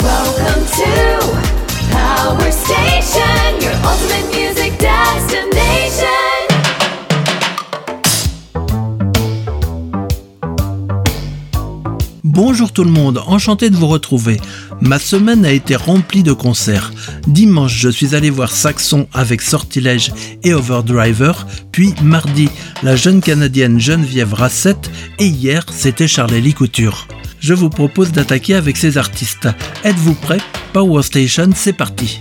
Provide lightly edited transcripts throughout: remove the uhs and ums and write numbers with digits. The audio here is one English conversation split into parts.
Welcome to Power Station, your ultimate music destination. Bonjour tout le monde, enchanté de vous retrouver. Ma semaine a été remplie de concerts. Dimanche, je suis allé voir Saxon avec Sortilège et Overdriver, puis mardi, la jeune Canadienne Geneviève Rassette, et hier, c'était Charlélie Couture. Je vous propose d'attaquer avec ces artistes. Êtes-vous prêts ? Power Station, c'est parti.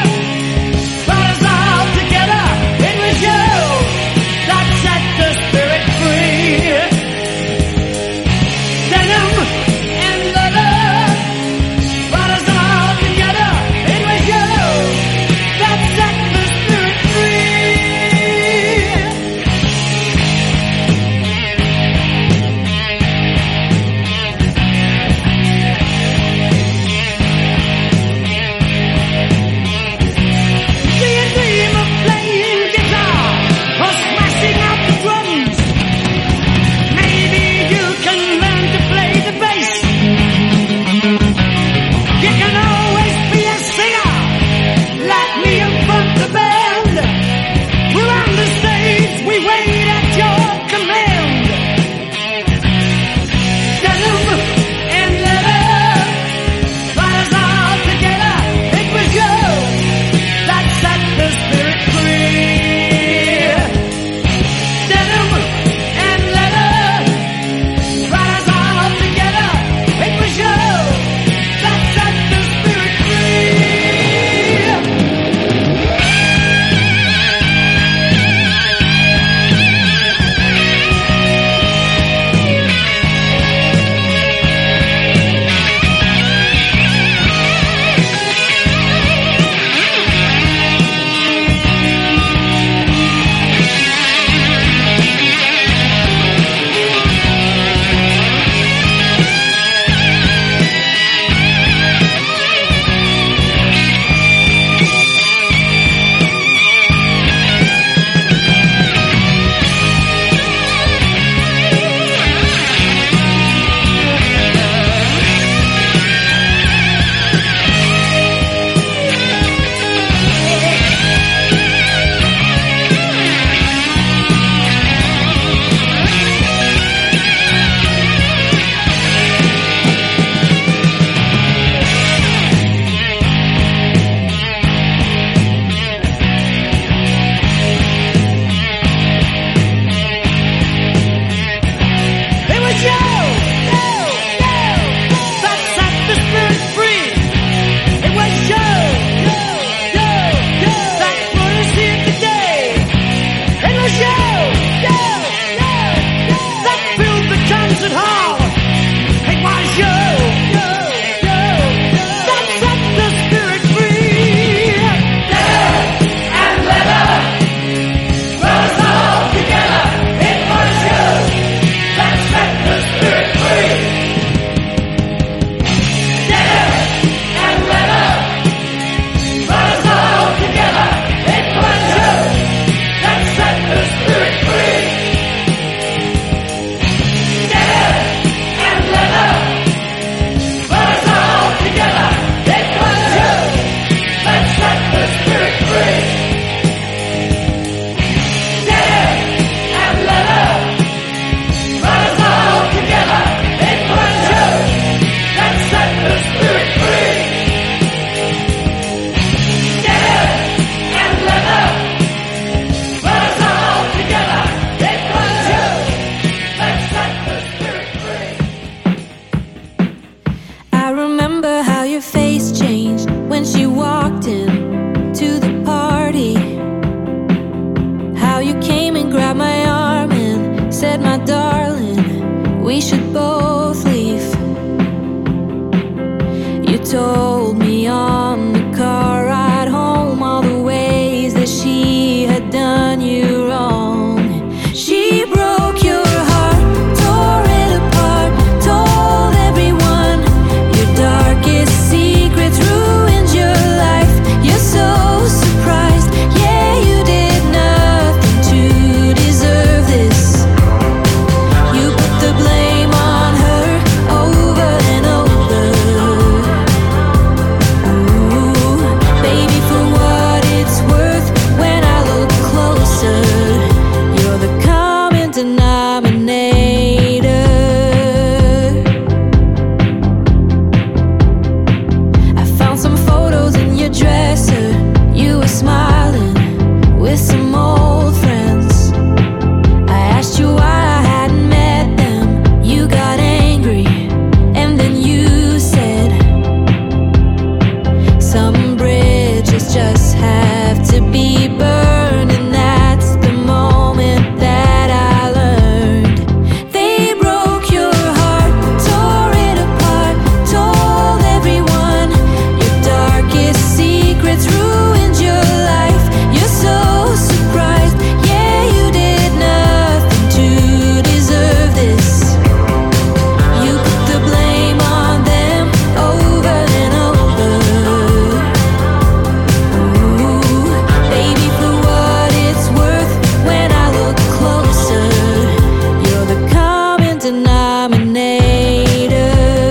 Spirit we should both leave. You told me on the car ride home all the ways that she had done you wrong. She broke your heart, tore it apart, told everyone your darkest secrets, ruined your life. You're so surprised, yeah, you did nothing to deserve this. You put the blame on her over and over. Ooh, baby, for what it's worth, when I look closer, you're the common denominator. I found some photos in your dresser. You were smiling with some old friends. I asked you why I hadn't met them. You got angry, and then you said, some bridges just have to be burned, and that's the moment that I learned. They broke your heart, tore it apart, told everyone your darkest secrets, ruined your life. You're so surprised, yeah, you did nothing to deserve this. You put the blame on them over and over. Ooh, baby, for what it's worth, when I look closer, you're the common denominator.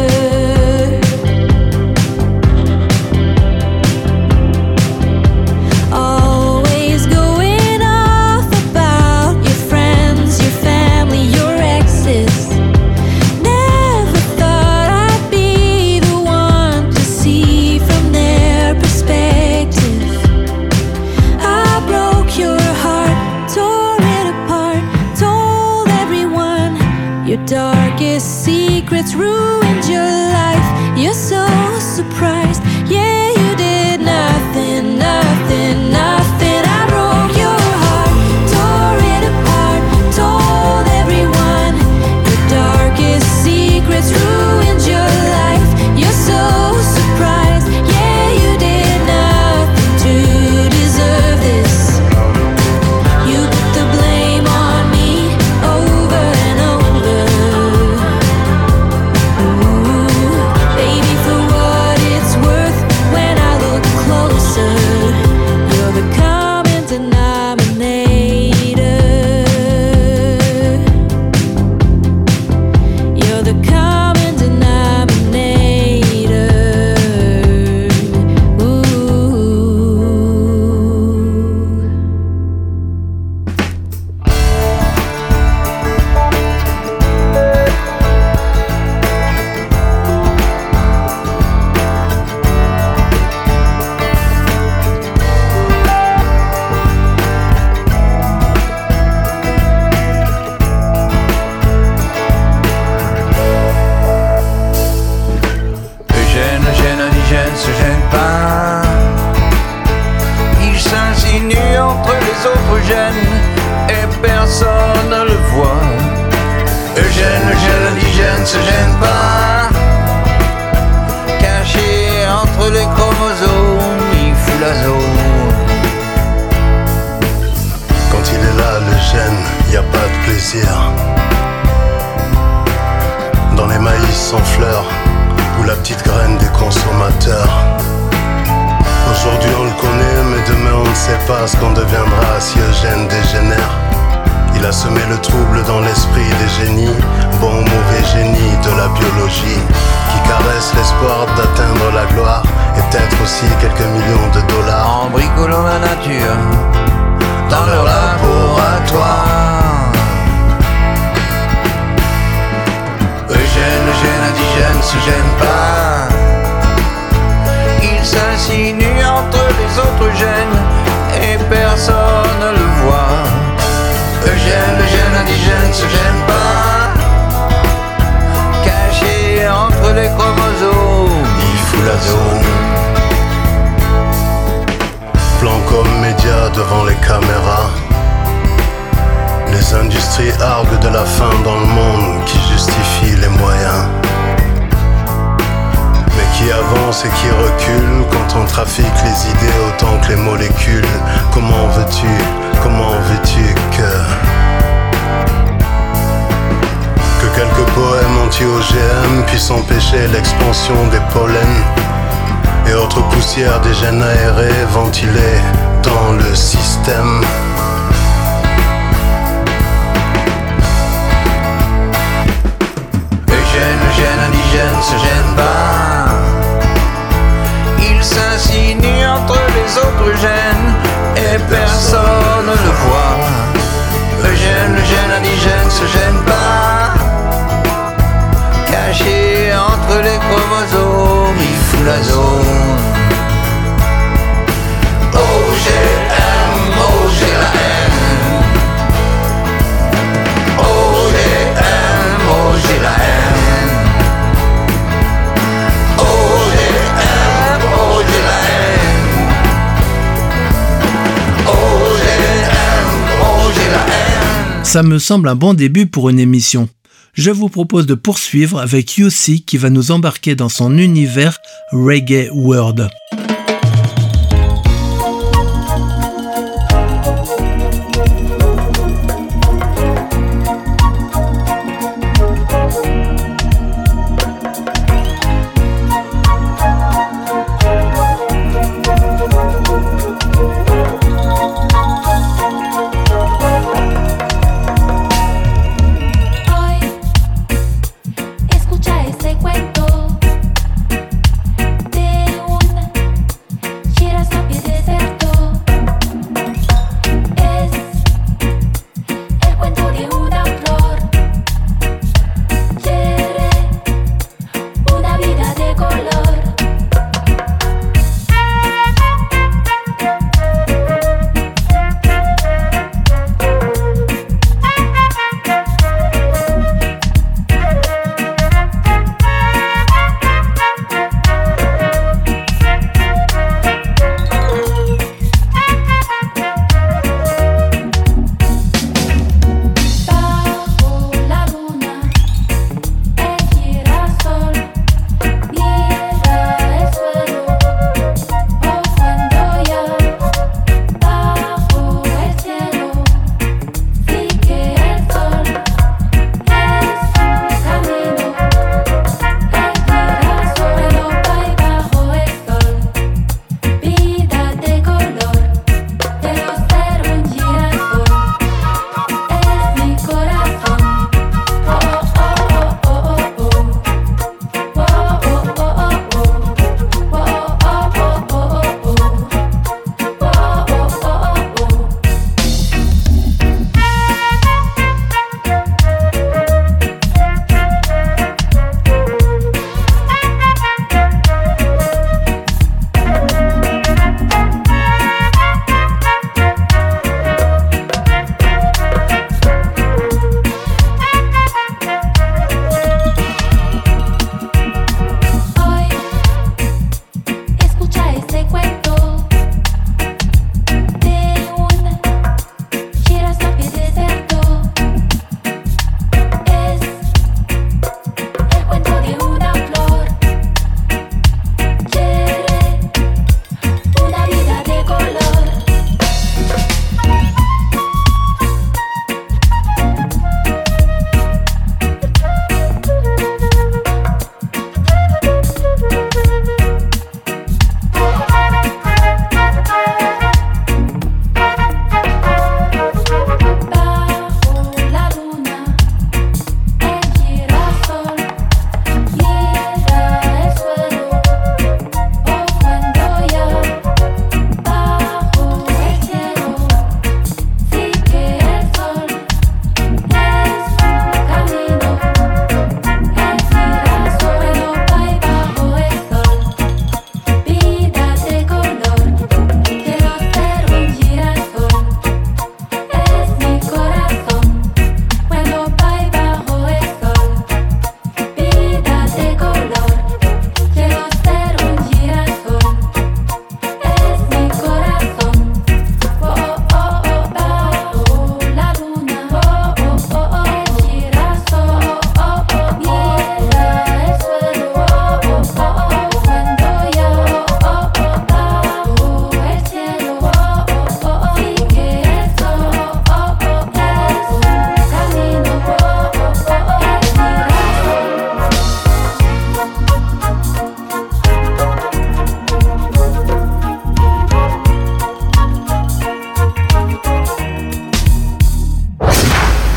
Always going off about your friends, your family, your exes. Never thought I'd be the one to see from their perspective. I broke your heart, tore it apart, told everyone your darkest secrets, ruined your life. You're so surprised, yeah, you did nothing, nothing, nothing. I broke your heart, tore it apart, told everyone your darkest secrets, ruined your life. You're so surprised, yeah, you did nothing to deserve this. You put the blame on me over and over. Ooh, baby, for what it's worth, when I look closer, you're the common denominator. You're the common denominator. Ooh. Eugène, indigène, se gêne pas. Il s'insinue entre les autres gènes et personne ne le voit. Eugène, indigène, se gêne pas. Caché entre les chromosomes, il fout la zone. Quand il est là, le gène, y a pas de plaisir. Dans les maïs sans fleurs, ou la petite graine des consommateurs. Aujourd'hui on le connaît, mais demain on ne sait pas ce qu'on deviendra si Eugène dégénère. Il a semé le trouble dans l'esprit des génies, bon ou mauvais génie de la biologie, qui caresse l'espoir d'atteindre la gloire, et peut-être aussi quelques millions de dollars. En bricolant la nature dans leur laboratoire. Eugène, indigène, se gêne pas. Il s'insinue entre les autres gènes et personne ne le voit. Eugène, indigène, se gêne pas. Caché entre les chromosomes, il fout la zone. Plan comme média devant les caméras. Les Les industries arguent de la faim dans le monde qui justifie les moyens, mais qui avance et qui recule quand on trafique les idées autant que les molécules. Comment veux-tu que quelques poèmes anti-OGM puissent empêcher l'expansion des pollens et autres poussières des gènes aérés ventilées dans le système? Le gène indigène se gêne pas. Il s'insinue entre les autres gènes et personne ne le voit. Le gène indigène se gêne pas. Caché entre les chromosomes, il fout la zone. OGM, OG la haine. OGM, OG la haine. OGM, OG la haine. OGM, OG la haine. Ça me semble un bon début pour une émission. Je vous propose de poursuivre avec Yossi qui va nous embarquer dans son univers Reggae World. Escucha ese cuento de un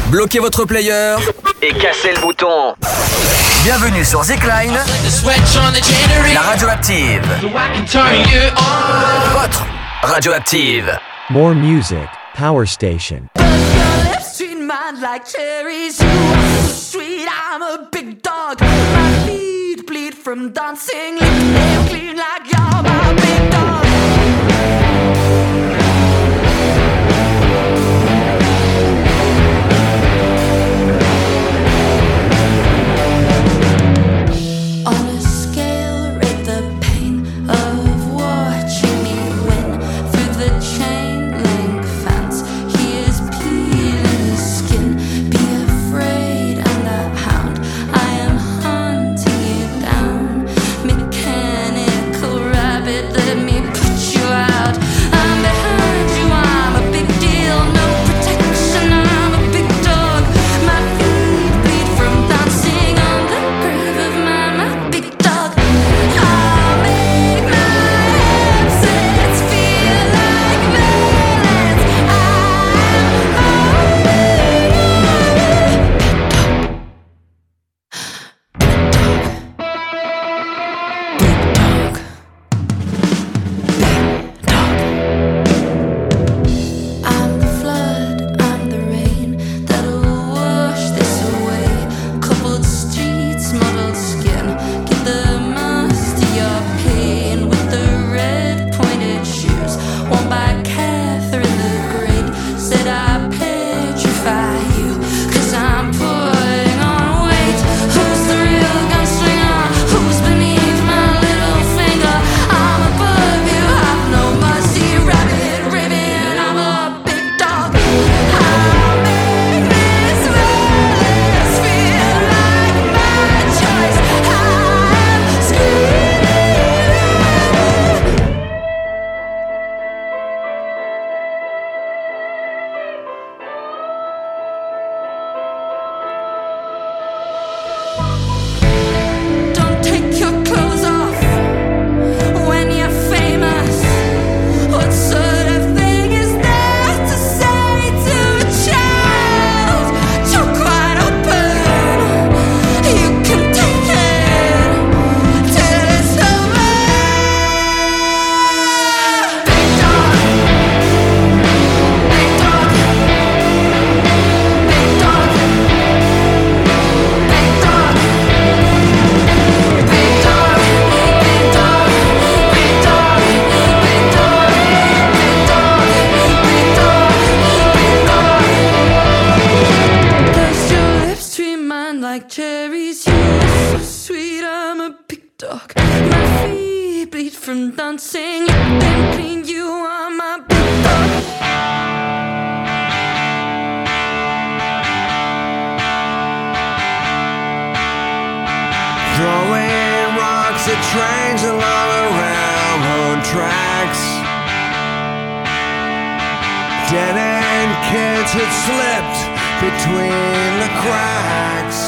bloquez votre player et cassez le bouton. Bienvenue sur Zikline, la radioactive. Votre radioactive. More music, Power Station. Lips treat mine like cherries. You are so sweet, I'm a big dog. My feet bleed from dancing. Lick them clean like you're my big dog. On a scale, rate the pain of watching me win through the chain link fence. He is peeling his skin. Be afraid, I'm the hound. I am hunting you down. Mechanical rabbit, let me put you out. I'm behind you, I'm a big deal. No protection, I'm a big dog. My feet bleed from dancing on the grave of my big dog. I'll make my absence feel like violence. I'm the flood, I'm the rain that'll wash this away. Cobbled streets, mottled skin, give the mask to your pain. With the red pointed shoes worn by Catherine the Great, said I petrify you, 'cause I'm putting on weight. Who's the real gunslinger? Who's beneath my little finger? I'm above you, have no mercy. Rabbit ribbon, I'm a big dog. I'll make this violence feel like my choice. I'm screaming. Don't take your clothes off when you're famous. What sort of thing is that to say to a child? You're quite open. You can take it till it's over. Big dog, big dog, big dog, big dog. Big dog, big dog, big dog, big dog, big dog, big dog, big dog. Does your lips treat mine like cherries? You're so sweet, I'm a big dog. My feet bleed from dancing. Then clean, you are my big dog. Throwing rocks at trains along the railroad tracks. Dead-end kids had slipped between the cracks.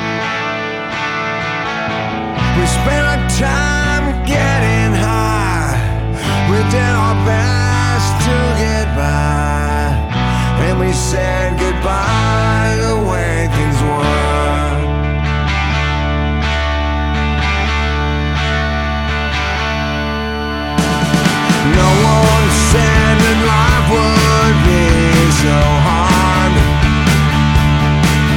We spent our time getting high. We did our best to get by, and we said goodbye the way things were. No one said that life would be so hard.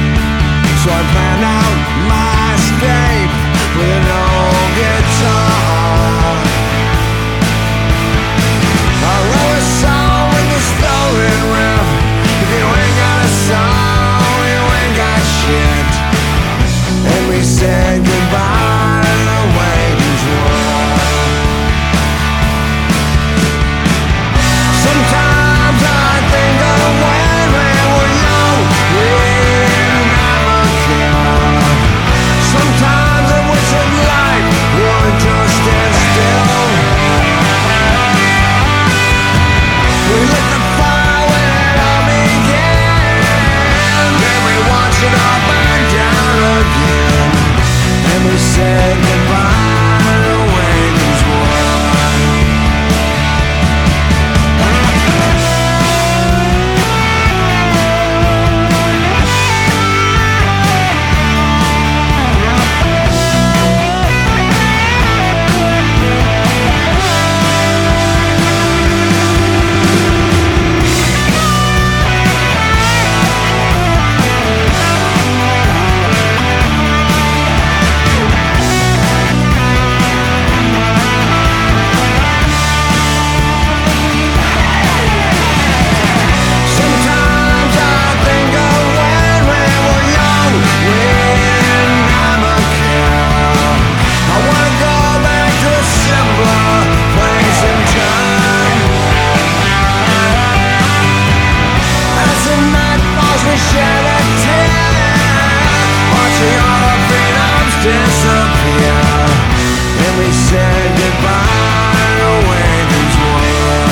and we said goodbye the way things were.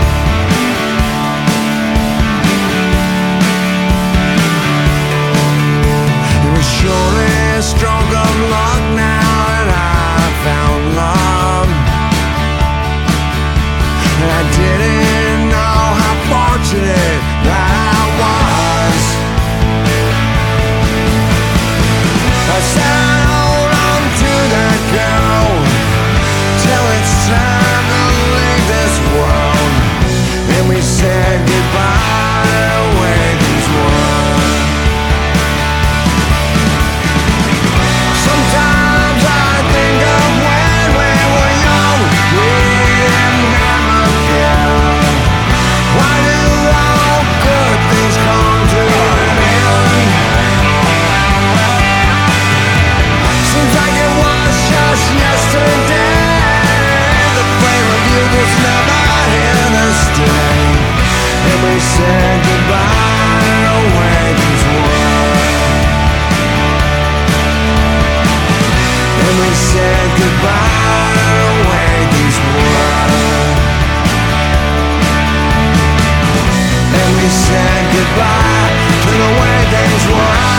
It was surely a stroke of luck now that I found love, and I didn't know how fortunate that I was. I said hold on to that girl till it's time to leave this world, and we said goodbye the way things were. Sometimes I think of when we were young, we didn't never care. Why do all good things come to an end? Seems like it was just yesterday. The flame of youth was never here to stay, and we said goodbye the way things were. And we said goodbye the way things were. And we said goodbye to the way things were.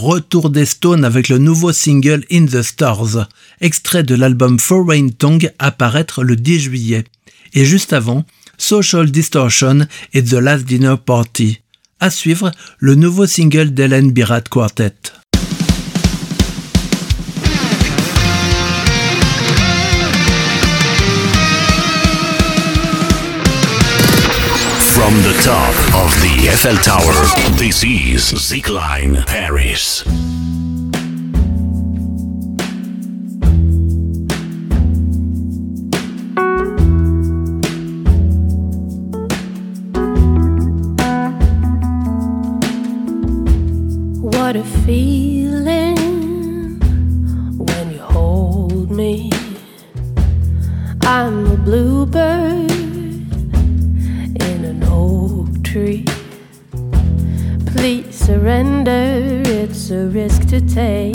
retour des Stones avec le nouveau single In the Stars, extrait de l'album Foreign Tongue à paraître le 10 juillet. Et juste avant, Social Distortion et The Last Dinner Party. À suivre, le nouveau single d'Helen Birat Quartet. From the top of the Eiffel Tower, this is Zikline Paris. What a feeling when you hold me. I'm a bluebird in an oak tree. Please surrender, it's a risk to take.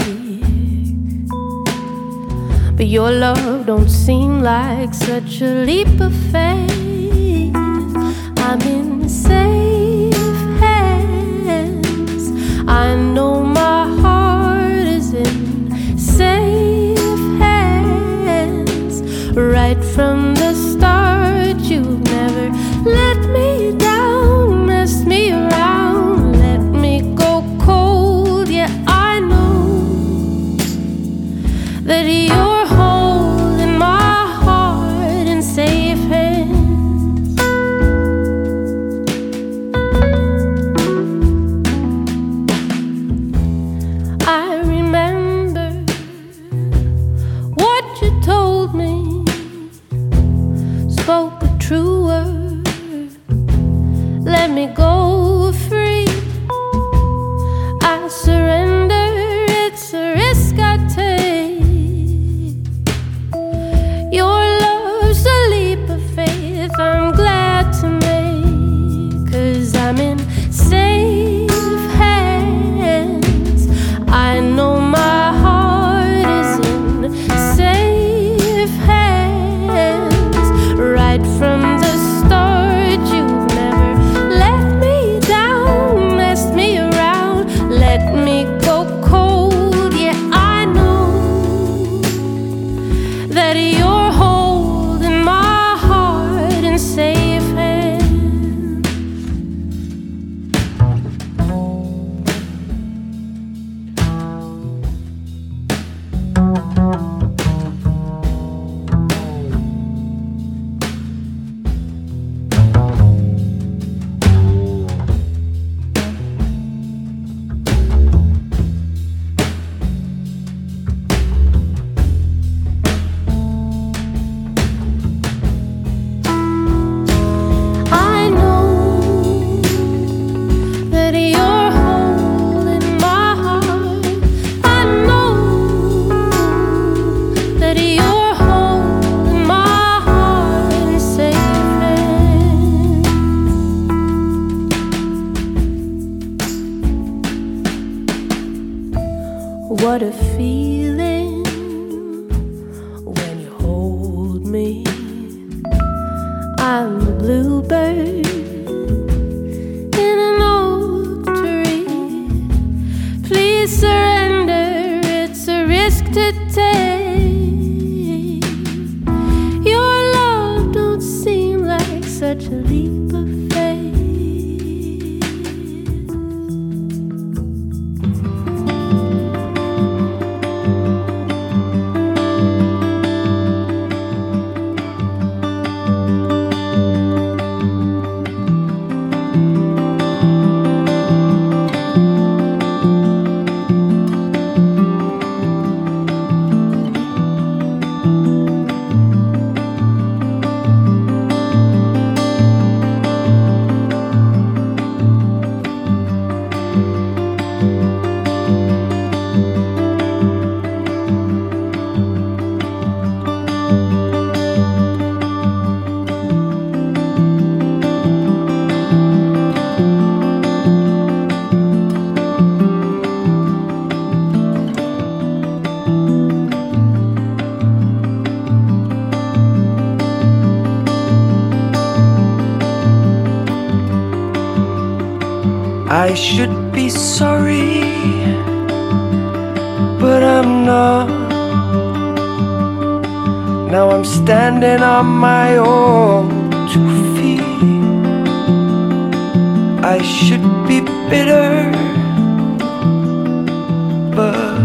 But your love don't seem like such a leap of faith. I'm in safe hands. I know my heart is in safe hands. Right from the start, you've never let me down, messed me around, let me go cold. Yeah, I know that you're holding my heart in safe hands. I remember what you told me, spoke a true word, let me go free. I surrender, it's a risk I take. Your love's a leap of faith I'm glad to make, 'cause I'm in safe hands. I know my heart is in safe hands. Right from the start, you've never let me down, messed me around, let me go cold. Yeah, I know that you're holding my heart in safe hands. I know that you're holding my heart. I know that you're holding my heart in safe hands. What a feeling when you hold me. I'm a bluebird in an oak tree. Please surrender, it's a risk to take. Your love don't seem like such a leap of faith. I should be sorry I'm not. Now I'm standing on my own 2 feet. I should be bitter, but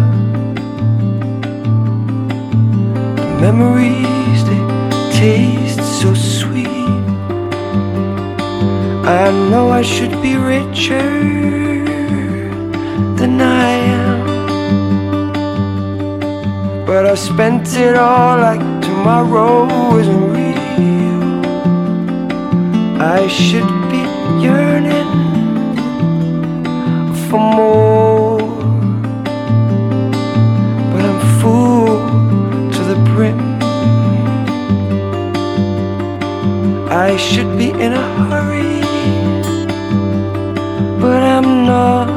the memories, they taste so sweet. I know I should be richer than I am, but I spent it all like tomorrow isn't real. I should be yearning for more, but I'm full to the brim. I should be in a hurry, but I'm not.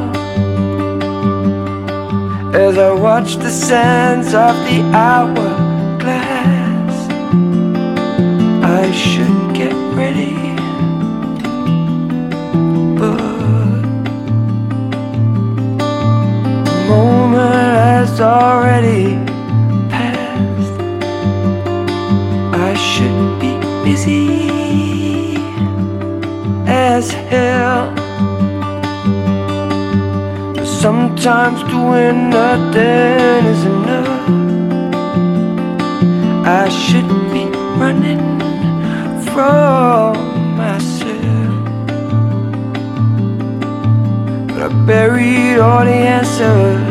As I watch the sands of the hourglass, I should get ready, but the moment has already passed. I should be busy as hell. Sometimes doing nothing is enough. I should be running from myself, but I buried all the answers.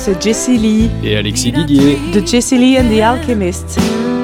c'est Jessie Lee et Alexis Didier de Jessie Lee and the Alchemist.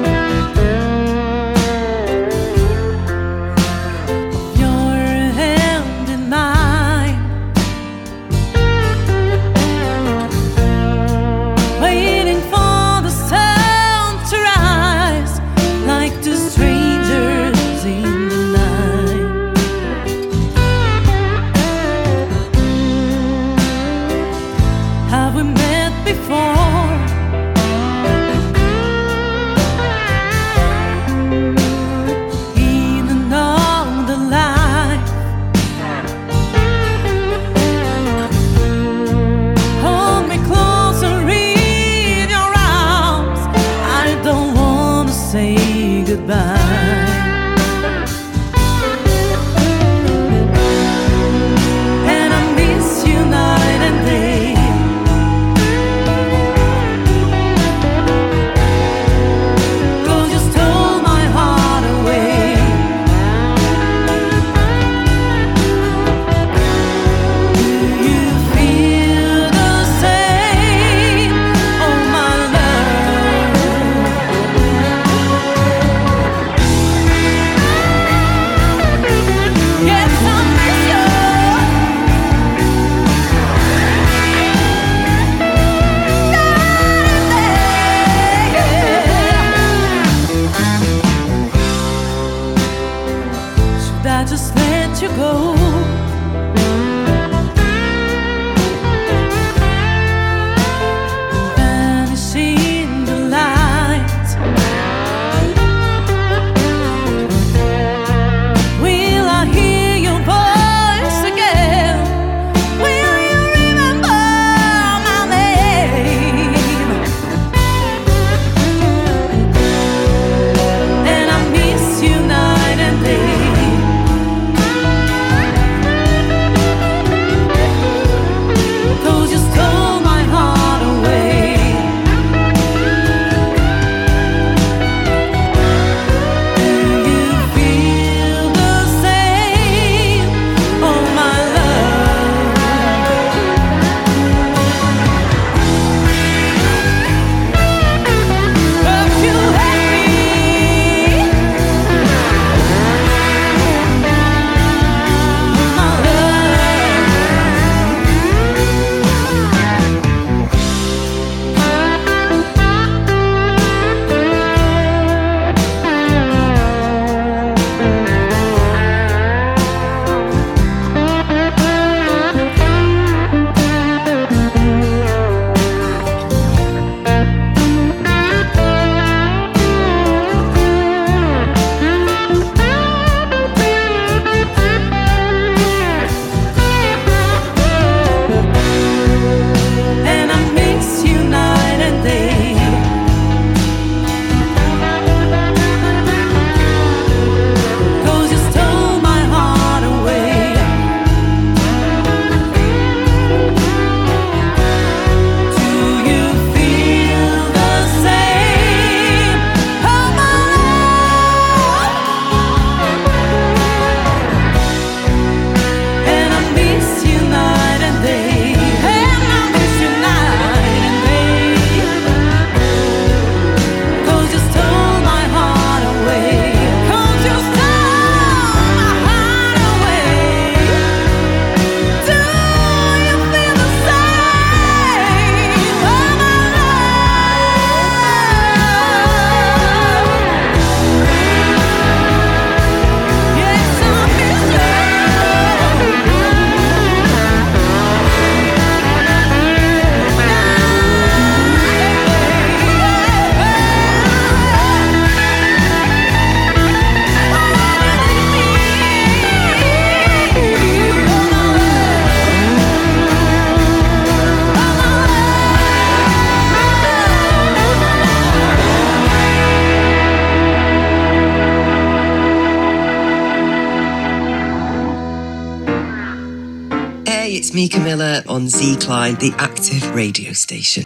It's me, Camilla, on Z-Klein, the active radio station.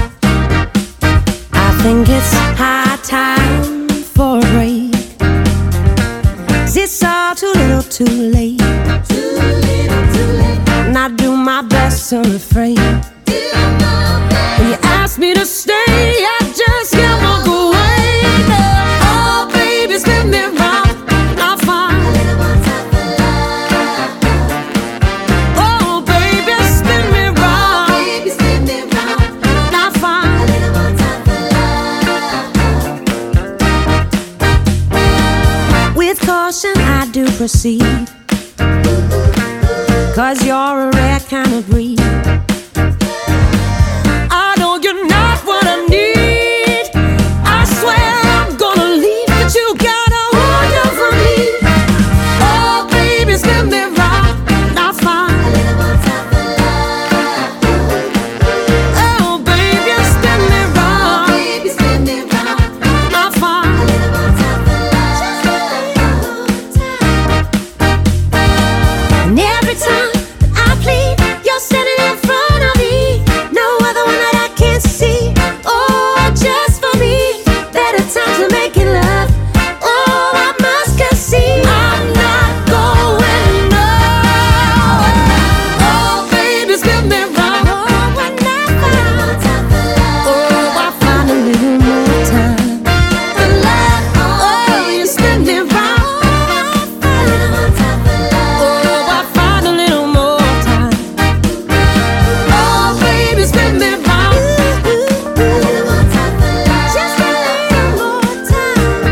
I think it's high time for a break. too late. And I do my best to refrain. When you ask me to stay, I just can't walk away. Oh, baby, spin me round, not fine. Oh, baby, spin me round, not fine. With caution, I do proceed. 'Cause you're a rare kind of breed. I know you're not what I need. I swear I'm gonna leave, but you gotta hold on for me. Oh, baby, spin me round, not fine. Oh, baby, spin me round, not fine. And every time I plead, you're standing in front of me. No other one that I can see. Oh, just for me. Better times we're making love. Oh, I must concede. I'm not going nowhere. Oh, baby, spin me round. Oh, we're not fine. Oh, I find a little more time for love. Oh, you spin me round. Oh, I find a little more time. Oh, baby, spin me round. Just a little more time.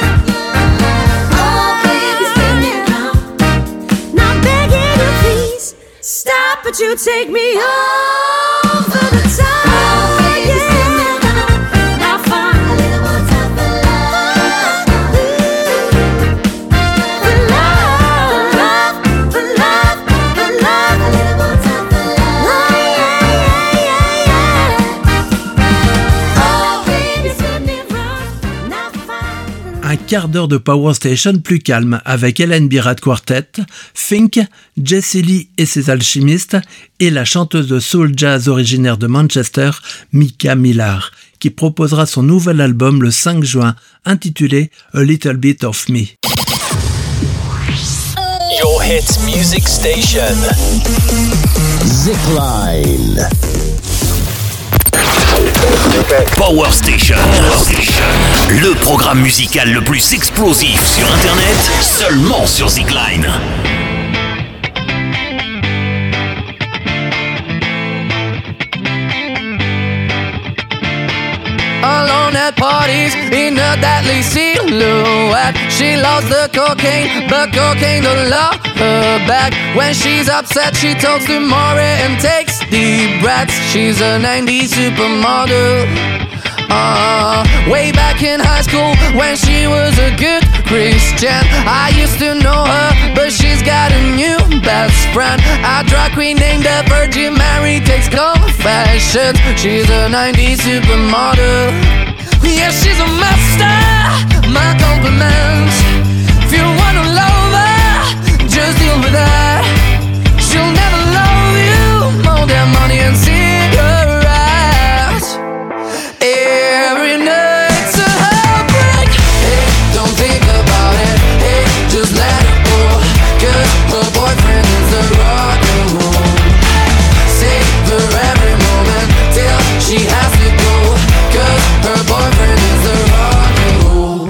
Oh, baby, spin me round. Not begging you, please stop, but you take me over the top. Yeah, not fine. For love, for love, for love. Oh, yeah. Oh, baby, spin me round, not fine. Un quart d'heure de Power Station plus calme avec Helen Birat Quartet, Fink, Jessie Lee et ses alchimistes et la chanteuse de soul jazz originaire de Manchester, Mika Millar, qui proposera son nouvel album le 5 juin intitulé A Little Bit of Me. Your hit music station. Zipline. Power Station. Le programme musical le plus explosif sur Internet, seulement sur Zipline. Alone at parties in a deadly silhouette. She loves the cocaine, but cocaine don't love her back. When she's upset, she talks to Maury and takes deep breaths. She's a 90s supermodel. Way back in high school when she was a good Christian, I used to know her, but she's got a new best friend, a drag queen named the Virgin Mary, takes confessions. She's a 90s supermodel. Yeah, she's a master, my compliments. If you wanna love her, just deal with her. She'll never love you more than money and cigarettes. Every night's a heartbreak. Hey, don't think about it. Hey, just let it go. 'Cause her boyfriend is a rock and roll. Savor every moment till she has to go. 'Cause her boyfriend is a rock and roll.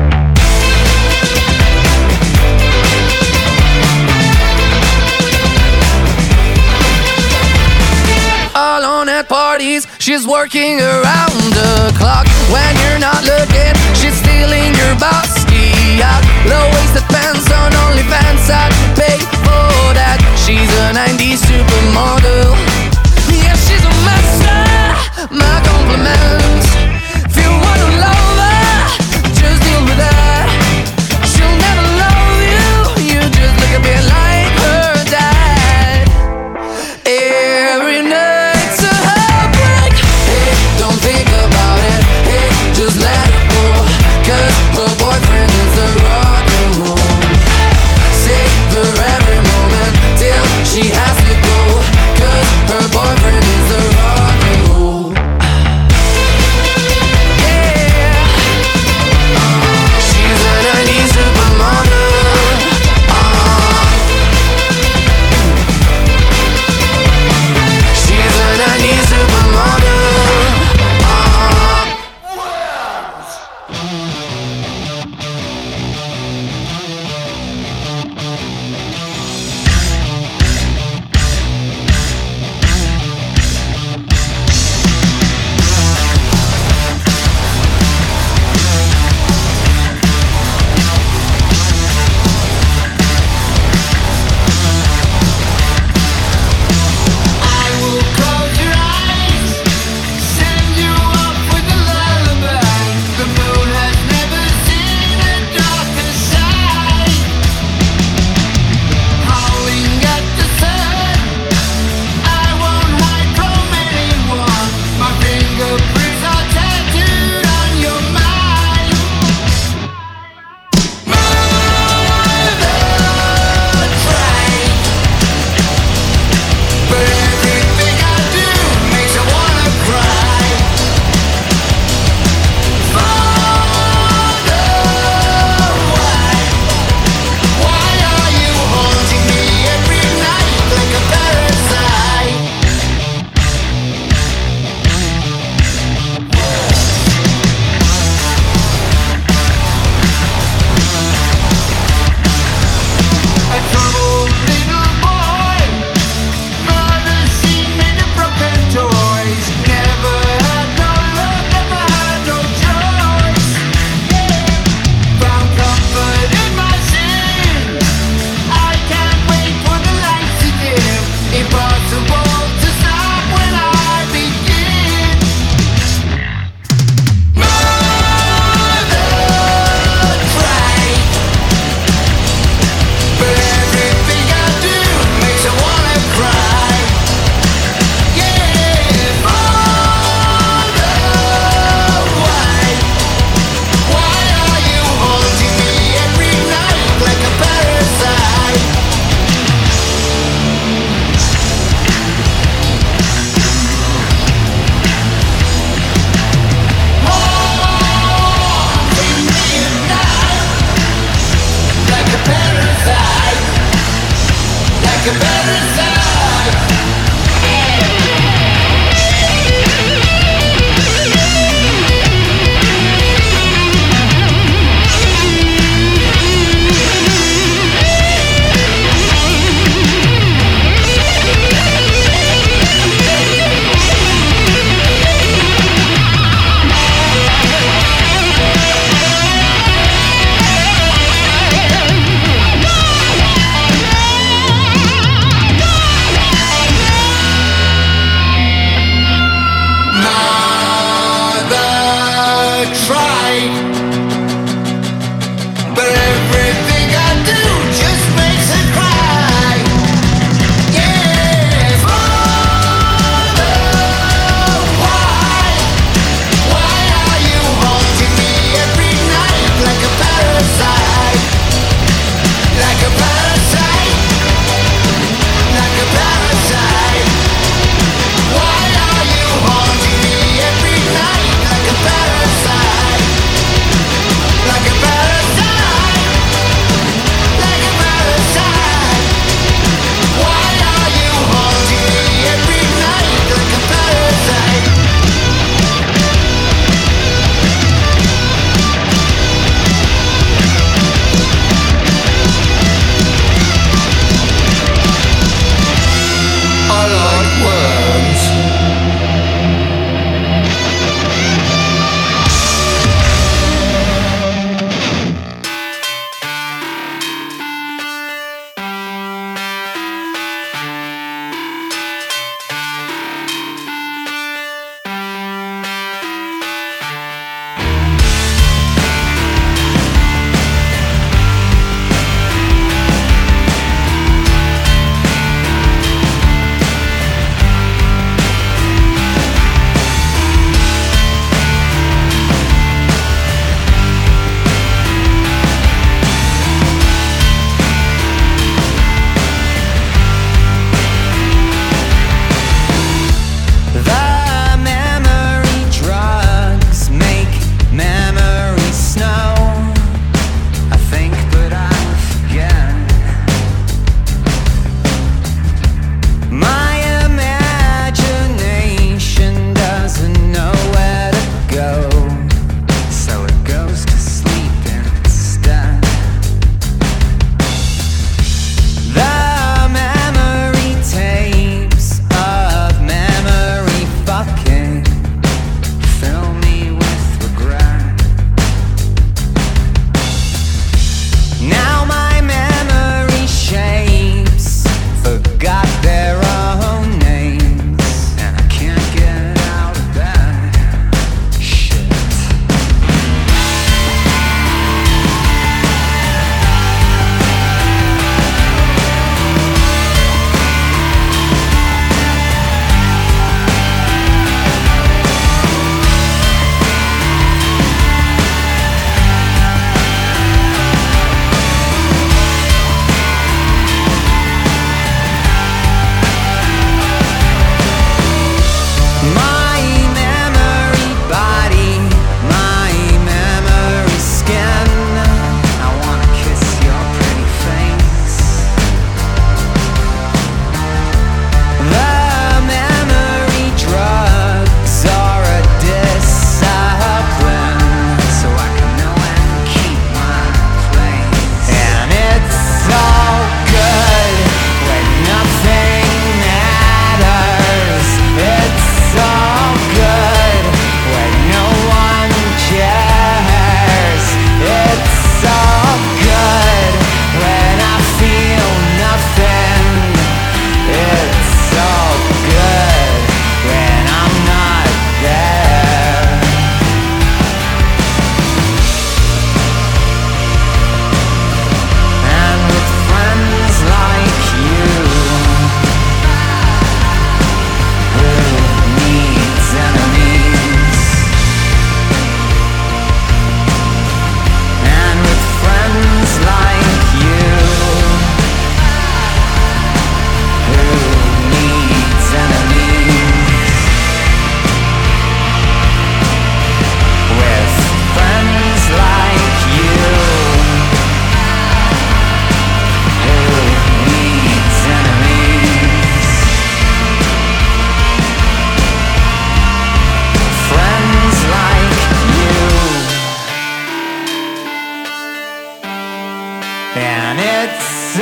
Alone at parties, she's working around the clock. When you're not looking, she's stealing your bossy out. Low-waisted pants on OnlyFans, I'd pay for that. She's a 90s supermodel. Yeah, she's a master, my compliments. If you wanna love her, just deal with her. She'll never love you, you just look a bit like her dad. Every night's a heartbreak. Hey, don't think about it. Hey, just let it go. 'Cause her boyfriend is a rock and roll. Savor every moment till she has to go. 'Cause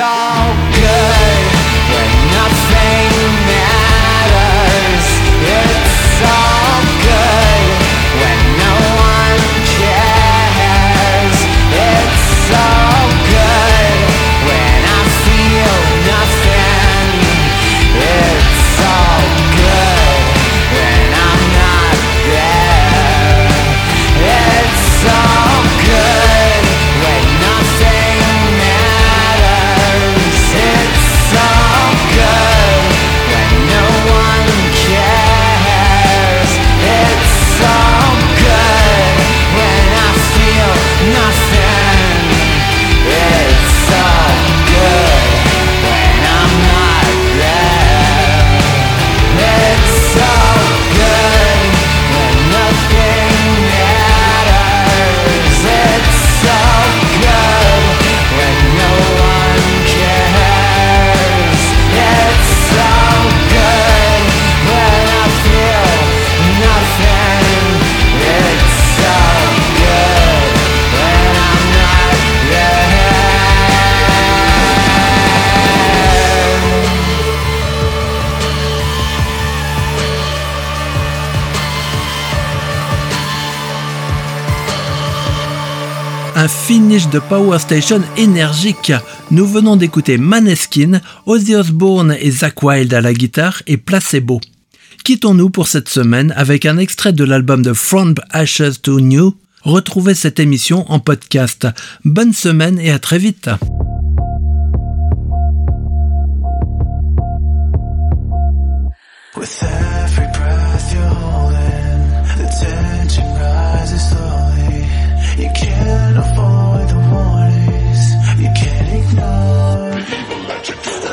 all good when nothing matters. It's all good when no one cares. It's all good when I feel nothing. It's all good when I'm not there. It's all good when nothing matters. It's all good when no one cares. It's all good when I feel nothing. It's all good when I'm not there. It's all good when nothing matters. It's all good when no one cares. It's all good when I feel nothing. It's all good when I'm not there. Un finish de Power Station énergique. Nous venons d'écouter Maneskin, Ozzy Osbourne et Zakk Wylde à la guitare et Placebo. Quittons-nous pour cette semaine avec un extrait de l'album de From Ashes to New. Retrouvez cette émission en podcast. Bonne semaine et à très vite. With every breath you're holding, the tension rises slowly. You can't avoid the warnings, you can't ignore.